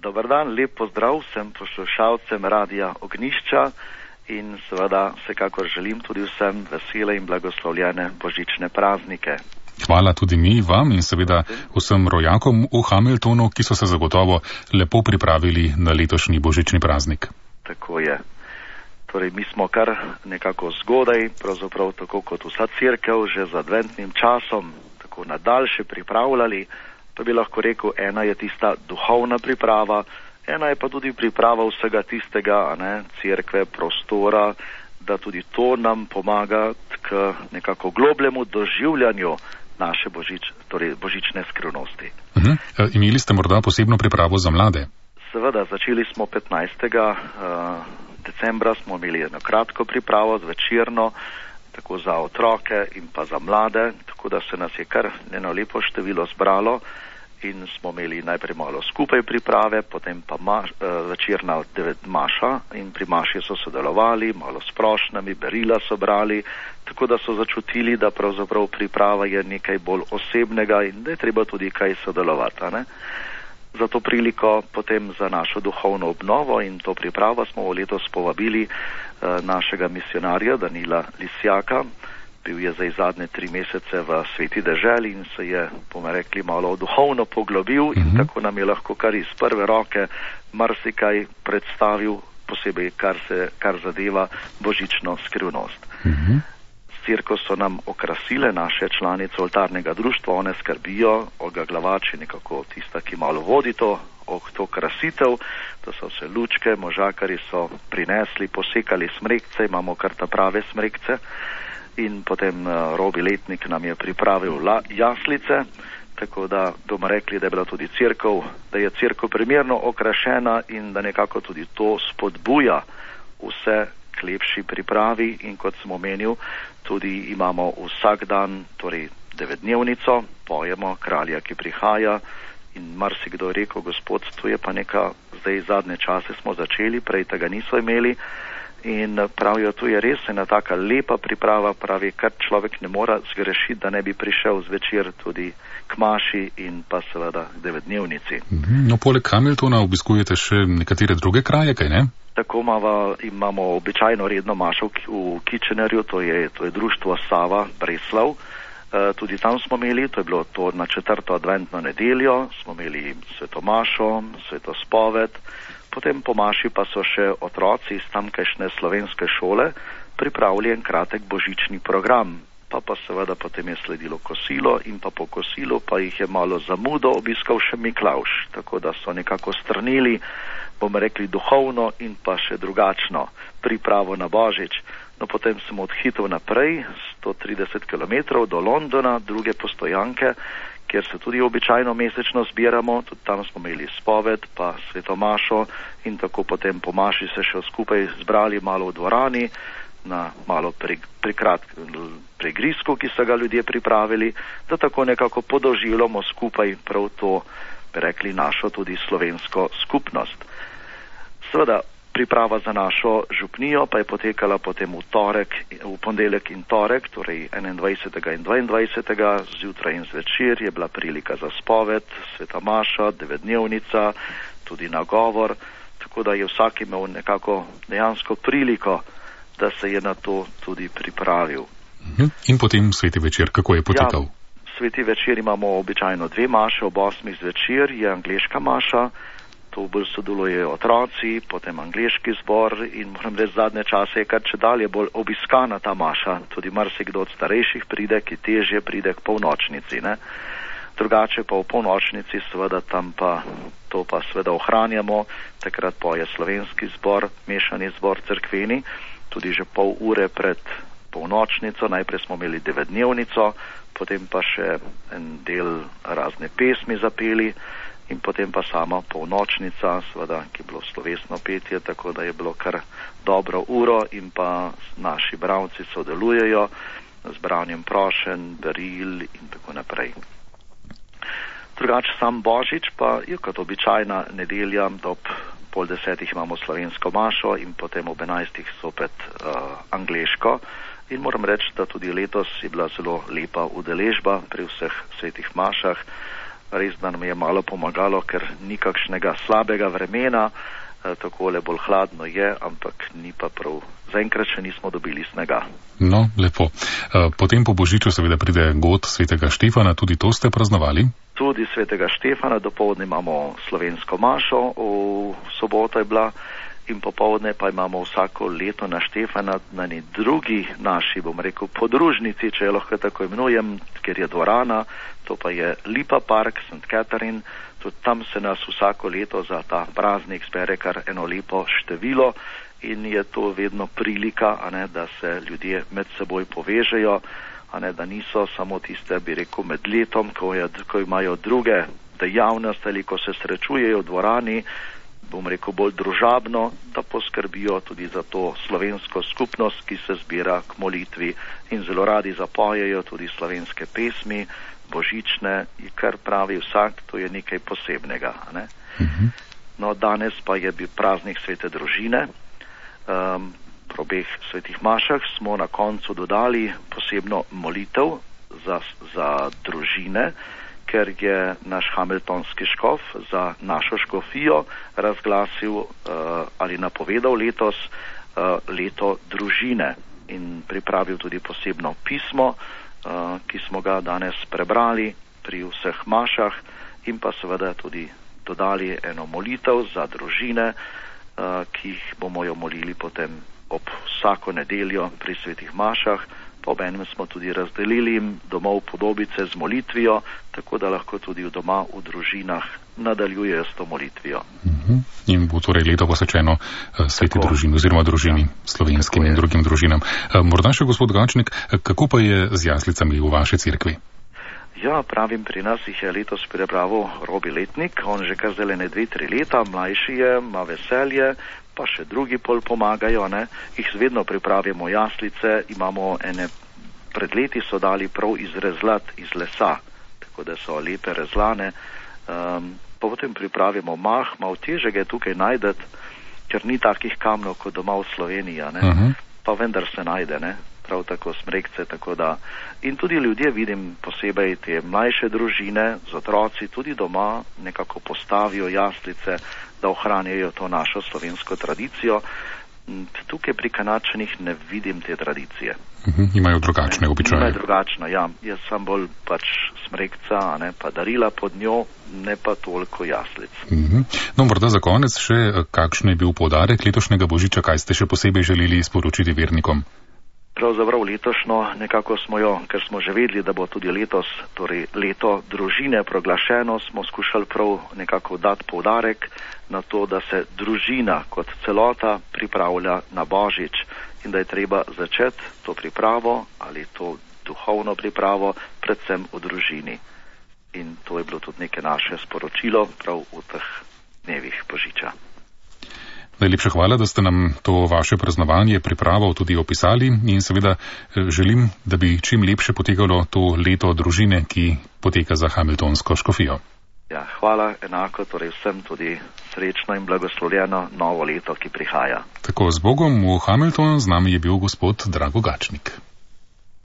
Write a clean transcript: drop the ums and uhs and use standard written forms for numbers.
Dobar dan, lep pozdrav vsem poslušalcem Radia Ognjišča in seveda vsekakor želim tudi vsem vesele in blagoslovljene božične praznike. Hvala tudi mi vam in seveda vsem rojakom v Hamiltonu, ki so se zagotovo lepo pripravili na letošnji božični praznik. Tako je. Torej, mi smo kar nekako zgodaj, pravzaprav tako kot vsa cerkev, že z adventnim časom, tako nadaljše pripravljali. Pa bi lahko rekel, ena je tista duhovna priprava, ena je pa tudi priprava vsega tistega, cerkve, prostora, da tudi to nam pomaga k nekako globljemu doživljanju naše božične skrivnosti. Imeli ste morda posebno pripravo za mlade? Seveda, začeli smo 15. decembra, smo imeli eno kratko pripravo, zvečerno, tako za otroke in pa za mlade, tako da se nas je kar eno lepo število zbralo in smo imeli najprej malo skupaj priprave, potem pa večerna maša in pri maši so sodelovali, malo s prošnjami, berila so brali, tako da so začutili, da pravzaprav priprava je nekaj bolj osebnega in da je treba tudi kaj sodelovati. Za to priliko potem za našo duhovno obnovo in to pripravo smo letos povabili našega misionarja Danila Lisjaka. Bil je zdaj zadnje 3 mesece v Sveti deželi in se je, bomo rekli, malo duhovno poglobil in tako nam je lahko kar iz prve roke marsikaj predstavil, posebej kar zadeva božično skrivnost. Cerkev so nam okrasile naše članice oltarnega društva, one skrbijo, Olga Glavač je nekako tista, ki malo vodi to krasitev, to so vse lučke, možakari so prinesli, posekali smrekce, imamo kar ta prave smrekce in potem Robi Letnik nam je pripravil jaslice, tako da bomo rekli, da je bila tudi cerkev, da je cerkev primerno okrašena in da nekako tudi to spodbuja vse k lepši pripravi in kot sem omenil, tudi imamo vsak dan, torej 9-dnevnico, pojemo Kralja, ki prihaja in marsikdo je rekel, gospod, to je pa neka, zdaj zadnje čase smo začeli, prej tega niso imeli in pravijo, tu je res ena taka lepa priprava, pravi, kar človek ne mora zgrešiti, da ne bi prišel zvečer tudi k maši in pa seveda 9-dnevnici. No, poleg Hamiltona obiskujete še nekatere druge kraje, kaj ne? Tako imamo običajno redno mašo v Kitchenerju, to je društvo Sava Breslav. Tudi tam smo imeli, to je bilo to na 4. adventno nedeljo, smo imeli sveto mašo, sveto spoved, potem po maši pa so še otroci iz tamkajšnje slovenske šole pripravili en kratek božični program. Pa seveda potem je sledilo kosilo in pa po kosilu pa jih je malo zamudo obiskal še Miklavž, tako da so nekako strnili, bomo rekli, duhovno in pa še drugačno pripravo na Božič. No, potem sem odhitel naprej, 130 km do Londona, druge postojanke, kjer se tudi običajno mesečno zbiramo, tudi tam smo imeli spoved, pa sveto mašo in tako potem po maši se še skupaj zbrali malo v dvorani, na malo pregrisku, ki so ga ljudje pripravili, da tako nekako podoživljamo skupaj prav to, bi rekli, našo tudi slovensko skupnost. Seveda, priprava za našo župnijo pa je potekala potem v ponedeljek in torek, torej 21. in 22. zjutraj in zvečer je bila prilika za spoved, sveta maša, 9-dnevnica, tudi nagovor, tako da je vsak imel nekako dejansko priliko, da se je na to tudi pripravil. In potem sveti večer, kako je potekal? Sveti večer imamo običajno 2 maše, ob 8. zvečer je angleška maša, to bolj sodelujejo otroci, potem angleški zbor in moram reči, zadnje čase je kar čedalje bolj obiskana ta maša, tudi marsikdo od starejših pride, ki težje pride k polnočnici, Drugače pa v polnočnici seveda tam pa to pa seveda ohranjamo, takrat poje slovenski zbor, mešani zbor cerkveni, tudi že pol ure pred polnočnico, najprej smo imeli 9-dnevnico, potem pa še en del razne pesmi zapeli in potem pa sama polnočnica, seveda, ki je bilo slovesno petje, tako da je bilo kar dobro uro in pa naši bralci sodelujejo z branjem prošenj, beril in tako naprej. Drugače sam Božič pa je kot običajna nedelja, ob 9:30 imamo slovensko mašo in potem ob 11 sopet angleško. In moram reči, da tudi letos je bila zelo lepa udeležba pri vseh svetih mašah. res da nam je malo pomagalo, ker ni kakšnega slabega vremena, takole bolj hladno je, ampak ni pa prav. Zaenkrat še nismo dobili snega. No, lepo. Potem po Božiču seveda pride god svetega Štefana, tudi to ste praznovali? Tudi svetega Štefana, dopoldne imamo slovensko mašo, v soboto je bila, in popoldne pa imamo vsako leto na Štefana na eni drugi naši, bom rekel, podružnici, če jo lahko tako imenujem, ker je dvorana, to pa je Lipa Park, St. Catherine, tudi tam se nas vsako leto za ta praznik zbere kar eno lepo število in je to vedno prilika, da se ljudje med seboj povežejo, da niso samo tiste, bi rekel, med letom, ko imajo druge dejavnosti ali ko se srečujejo v dvorani, bom rekel, bolj družabno, da poskrbijo tudi za to slovensko skupnost, ki se zbira k molitvi in zelo radi zapojejo tudi slovenske pesmi, božične, kar pravi vsak, to je nekaj posebnega. No, danes pa je bil praznik svete družine. Pri obeh svetih mašah smo na koncu dodali posebno molitev za družine, ker je naš hamiltonski škof za našo škofijo razglasil ali napovedal letos leto družine in pripravil tudi posebno pismo, ki smo ga danes prebrali pri vseh mašah in pa seveda tudi dodali eno molitev za družine, ki jih bomo jo molili potem ob vsako nedeljo pri svetih mašah. Po enem smo tudi razdelili jim domov podobice z molitvijo, tako da lahko tudi doma v družinah nadaljujejo s to molitvijo. In bo torej leto posvečeno sveti družini oziroma družini slovenskim in drugim družinam. Morda še gospod Gačnik, kako pa je z jaslicami v vaši cerkvi? Ja, pravim, pri nas jih je letos pripravil Robi Letnik, on že kar zdaj 2-3 leta, mlajši je, ima veselje, pa še drugi pol pomagajo, jih vedno pripravimo jaslice, imamo pred leti so dali prav izrezlat iz lesa, tako da so lepe rezlane, pa potem pripravimo mah, malo teže ga je tukaj najdeti, ker ni takih kamnov kot doma v Sloveniji, pa vendar se najde, prav tako smrekce, tako da. In tudi ljudje, vidim posebej te mlajše družine z otroci, tudi doma nekako postavijo jaslice, da ohranjajo to našo slovensko tradicijo. Tukaj pri Kanačanih ne vidim te tradicije. Imajo drugačne običaje. Imajo drugačno, ja. Jaz sem bolj smrekca, pa darila pod njo, ne pa toliko jaslic. No, morda za konec še, kakšen je bil poudarek letošnjega Božiča, kaj ste še posebej želeli sporočiti vernikom? Pravzaprav letošnjo nekako smo jo, ker smo že vedeli, da bo tudi letos, torej leto družine proglašeno, smo skušali prav nekako dati poudarek na to, da se družina kot celota pripravlja na Božič in da je treba začeti to pripravo ali to duhovno pripravo predvsem v družini. In to je bilo tudi neke naše sporočilo prav v teh dnevih Božiča. Najlepša hvala, da ste nam to vaše praznovanje pripravo tudi opisali in seveda želim, da bi čim lepše potekalo to leto družine, ki poteka za hamiltonsko škofijo. Ja, hvala enako, torej vsem tudi srečno in blagoslovljeno novo leto, ki prihaja. Tako, z Bogom v Hamilton, z nami je bil gospod Drago Gačnik.